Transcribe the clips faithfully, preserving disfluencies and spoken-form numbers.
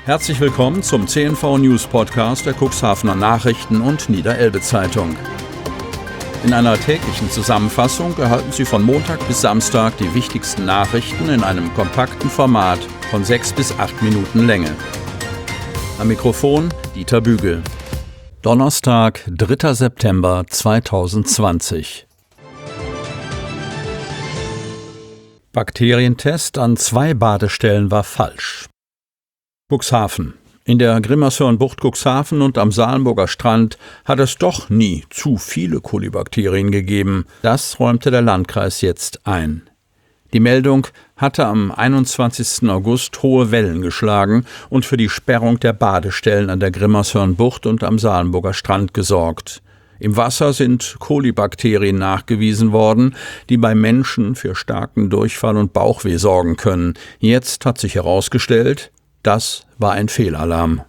Herzlich willkommen zum C N V News Podcast der Cuxhavener Nachrichten und Niederelbe Zeitung. In einer täglichen Zusammenfassung erhalten Sie von Montag bis Samstag die wichtigsten Nachrichten in einem kompakten Format von sechs bis acht Minuten Länge. Am Mikrofon Dieter Bügel. Donnerstag, dritter September zweitausendzwanzig. Bakterientest an zwei Badestellen war falsch. Cuxhaven. In der Grimmershörnbucht Cuxhaven und am Salenburger Strand hat es doch nie zu viele Kolibakterien gegeben. Das räumte der Landkreis jetzt ein. Die Meldung hatte am einundzwanzigsten August hohe Wellen geschlagen und für die Sperrung der Badestellen an der Grimmershörnbucht und am Salenburger Strand gesorgt. Im Wasser sind Kolibakterien nachgewiesen worden, die bei Menschen für starken Durchfall und Bauchweh sorgen können. Jetzt hat sich herausgestellt, das war ein Fehlalarm.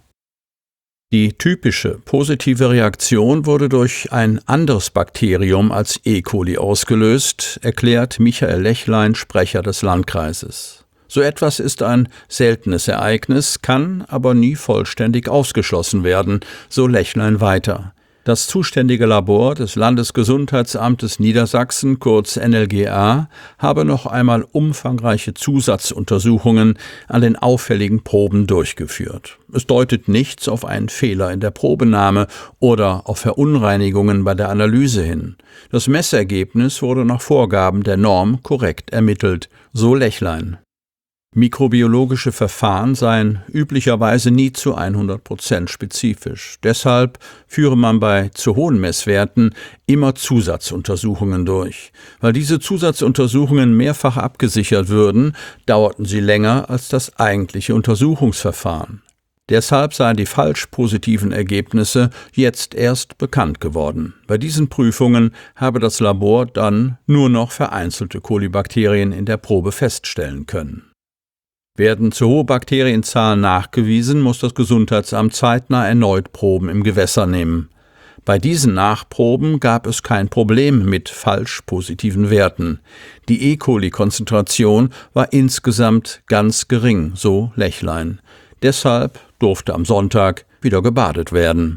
Die typische positive Reaktion wurde durch ein anderes Bakterium als E. coli ausgelöst, erklärt Michael Lechlein, Sprecher des Landkreises. So etwas ist ein seltenes Ereignis, kann aber nie vollständig ausgeschlossen werden, so Lechlein weiter. Das zuständige Labor des Landesgesundheitsamtes Niedersachsen, kurz N L G A, habe noch einmal umfangreiche Zusatzuntersuchungen an den auffälligen Proben durchgeführt. Es deutet nichts auf einen Fehler in der Probenahme oder auf Verunreinigungen bei der Analyse hin. Das Messergebnis wurde nach Vorgaben der Norm korrekt ermittelt, so Lechlein. Mikrobiologische Verfahren seien üblicherweise nie zu hundert Prozent spezifisch. Deshalb führe man bei zu hohen Messwerten immer Zusatzuntersuchungen durch. Weil diese Zusatzuntersuchungen mehrfach abgesichert würden, dauerten sie länger als das eigentliche Untersuchungsverfahren. Deshalb seien die falsch positiven Ergebnisse jetzt erst bekannt geworden. Bei diesen Prüfungen habe das Labor dann nur noch vereinzelte Kolibakterien in der Probe feststellen können. Werden zu hohe Bakterienzahlen nachgewiesen, muss das Gesundheitsamt zeitnah erneut Proben im Gewässer nehmen. Bei diesen Nachproben gab es kein Problem mit falsch positiven Werten. Die E. coli-Konzentration war insgesamt ganz gering, so Lechlein. Deshalb durfte am Sonntag wieder gebadet werden.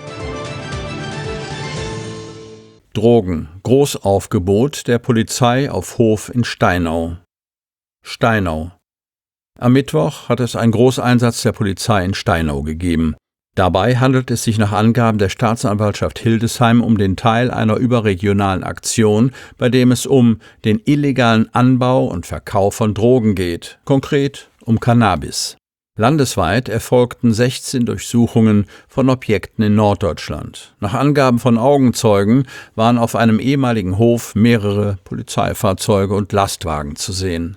Drogen. Großaufgebot der Polizei auf Hof in Steinau. Steinau. Am Mittwoch hat es einen Großeinsatz der Polizei in Steinau gegeben. Dabei handelt es sich nach Angaben der Staatsanwaltschaft Hildesheim um den Teil einer überregionalen Aktion, bei dem es um den illegalen Anbau und Verkauf von Drogen geht, konkret um Cannabis. Landesweit erfolgten sechzehn Durchsuchungen von Objekten in Norddeutschland. Nach Angaben von Augenzeugen waren auf einem ehemaligen Hof mehrere Polizeifahrzeuge und Lastwagen zu sehen.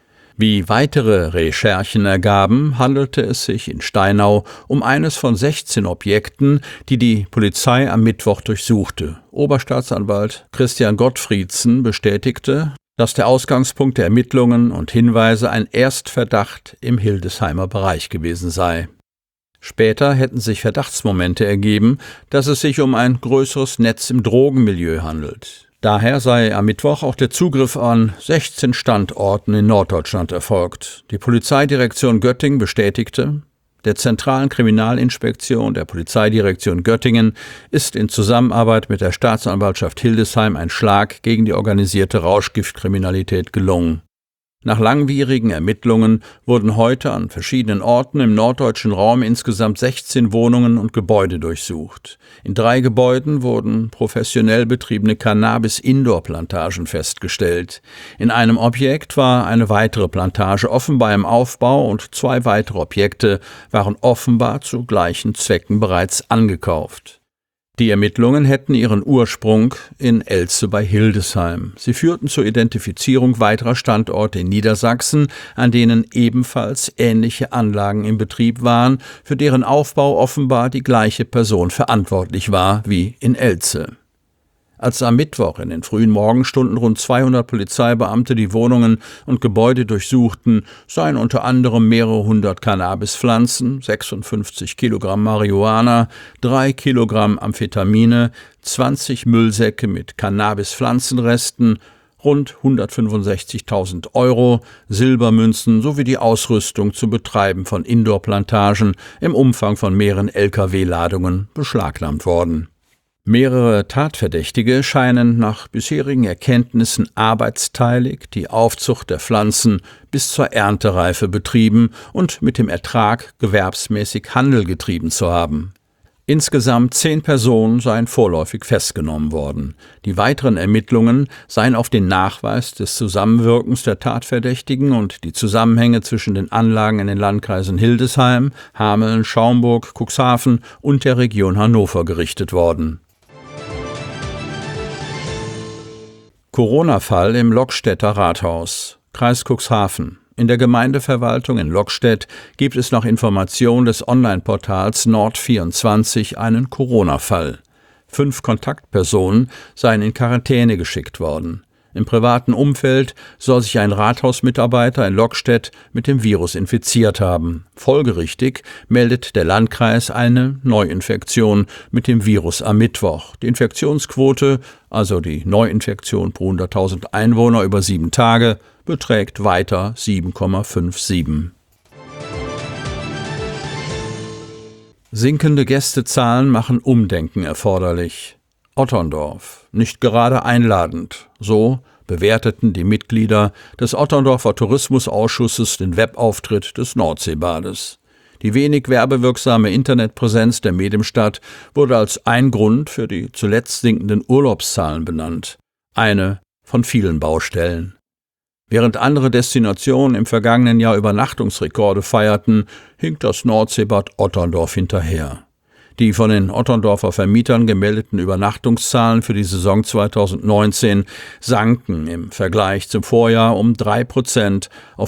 Wie weitere Recherchen ergaben, handelte es sich in Steinau um eines von sechzehn Objekten, die die Polizei am Mittwoch durchsuchte. Oberstaatsanwalt Christian Gottfriedsen bestätigte, dass der Ausgangspunkt der Ermittlungen und Hinweise ein Erstverdacht im Hildesheimer Bereich gewesen sei. Später hätten sich Verdachtsmomente ergeben, dass es sich um ein größeres Netz im Drogenmilieu handelt. Daher sei am Mittwoch auch der Zugriff an sechzehn Standorten in Norddeutschland erfolgt. Die Polizeidirektion Göttingen bestätigte, der Zentralen Kriminalinspektion der Polizeidirektion Göttingen ist in Zusammenarbeit mit der Staatsanwaltschaft Hildesheim ein Schlag gegen die organisierte Rauschgiftkriminalität gelungen. Nach langwierigen Ermittlungen wurden heute an verschiedenen Orten im norddeutschen Raum insgesamt sechzehn Wohnungen und Gebäude durchsucht. In drei Gebäuden wurden professionell betriebene Cannabis-Indoor-Plantagen festgestellt. In einem Objekt war eine weitere Plantage offenbar im Aufbau und zwei weitere Objekte waren offenbar zu gleichen Zwecken bereits angekauft. Die Ermittlungen hätten ihren Ursprung in Elze bei Hildesheim. Sie führten zur Identifizierung weiterer Standorte in Niedersachsen, an denen ebenfalls ähnliche Anlagen in Betrieb waren, für deren Aufbau offenbar die gleiche Person verantwortlich war wie in Elze. Als am Mittwoch in den frühen Morgenstunden rund zweihundert Polizeibeamte die Wohnungen und Gebäude durchsuchten, seien unter anderem mehrere hundert Cannabispflanzen, sechsundfünfzig Kilogramm Marihuana, drei Kilogramm Amphetamine, zwanzig Müllsäcke mit Cannabispflanzenresten, rund hundertfünfundsechzigtausend Euro, Silbermünzen sowie die Ausrüstung zum Betreiben von Indoor-Plantagen im Umfang von mehreren L K W-Ladungen beschlagnahmt worden. Mehrere Tatverdächtige scheinen nach bisherigen Erkenntnissen arbeitsteilig die Aufzucht der Pflanzen bis zur Erntereife betrieben und mit dem Ertrag gewerbsmäßig Handel getrieben zu haben. Insgesamt zehn Personen seien vorläufig festgenommen worden. Die weiteren Ermittlungen seien auf den Nachweis des Zusammenwirkens der Tatverdächtigen und die Zusammenhänge zwischen den Anlagen in den Landkreisen Hildesheim, Hameln, Schaumburg, Cuxhaven und der Region Hannover gerichtet worden. Corona-Fall im Lokstädter Rathaus, Kreis Cuxhaven. In der Gemeindeverwaltung in Lokstedt gibt es nach Information des Online-Portals Nord vierundzwanzig einen Corona-Fall. Fünf Kontaktpersonen seien in Quarantäne geschickt worden. Im privaten Umfeld soll sich ein Rathausmitarbeiter in Lokstedt mit dem Virus infiziert haben. Folgerichtig meldet der Landkreis eine Neuinfektion mit dem Virus am Mittwoch. Die Infektionsquote, also die Neuinfektion pro hunderttausend Einwohner über sieben Tage, beträgt weiter sieben Komma siebenundfünfzig. Sinkende Gästezahlen machen Umdenken erforderlich. Otterndorf, nicht gerade einladend. So bewerteten die Mitglieder des Otterndorfer Tourismusausschusses den Webauftritt des Nordseebades. Die wenig werbewirksame Internetpräsenz der Medienstadt wurde als ein Grund für die zuletzt sinkenden Urlaubszahlen benannt. Eine von vielen Baustellen. Während andere Destinationen im vergangenen Jahr Übernachtungsrekorde feierten, hinkt das Nordseebad Otterndorf hinterher. Die von den Otterndorfer Vermietern gemeldeten Übernachtungszahlen für die Saison zweitausendneunzehn sanken im Vergleich zum Vorjahr um drei Prozent auf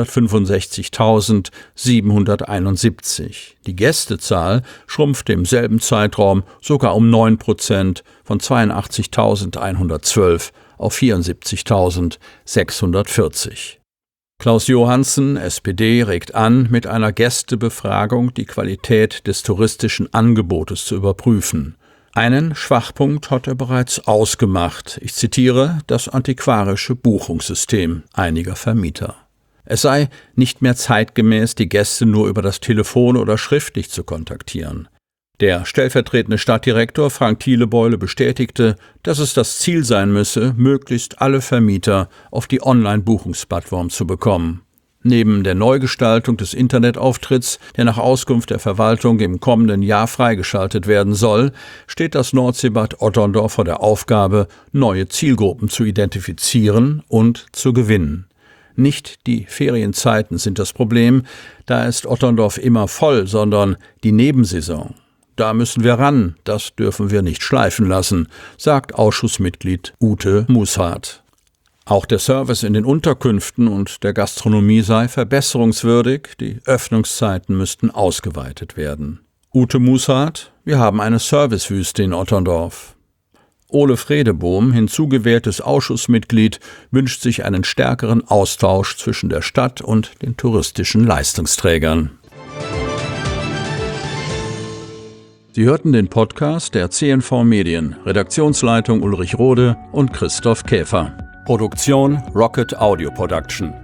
vierhundertfünfundsechzigtausendsiebenhunderteinundsiebzig. Die Gästezahl schrumpfte im selben Zeitraum sogar um neun Prozent von zweiundachtzigtausendeinhundertzwölf auf vierundsiebzigtausendsechshundertvierzig. Klaus Johansen, S P D, regt an, mit einer Gästebefragung die Qualität des touristischen Angebotes zu überprüfen. Einen Schwachpunkt hat er bereits ausgemacht. Ich zitiere das antiquarische Buchungssystem einiger Vermieter. Es sei nicht mehr zeitgemäß, die Gäste nur über das Telefon oder schriftlich zu kontaktieren. Der stellvertretende Stadtdirektor Frank Thielebeule bestätigte, dass es das Ziel sein müsse, möglichst alle Vermieter auf die Online-Buchungsplattform zu bekommen. Neben der Neugestaltung des Internetauftritts, der nach Auskunft der Verwaltung im kommenden Jahr freigeschaltet werden soll, steht das Nordseebad Otterndorf vor der Aufgabe, neue Zielgruppen zu identifizieren und zu gewinnen. Nicht die Ferienzeiten sind das Problem, da ist Otterndorf immer voll, sondern die Nebensaison. Da müssen wir ran, das dürfen wir nicht schleifen lassen, sagt Ausschussmitglied Ute Mushardt. Auch der Service in den Unterkünften und der Gastronomie sei verbesserungswürdig, die Öffnungszeiten müssten ausgeweitet werden. Ute Mushardt: Wir haben eine Servicewüste in Otterndorf. Ole Fredebohm, hinzugewähltes Ausschussmitglied, wünscht sich einen stärkeren Austausch zwischen der Stadt und den touristischen Leistungsträgern. Sie hörten den Podcast der C N V Medien, Redaktionsleitung Ulrich Rode und Christoph Käfer. Produktion Rocket Audio Production.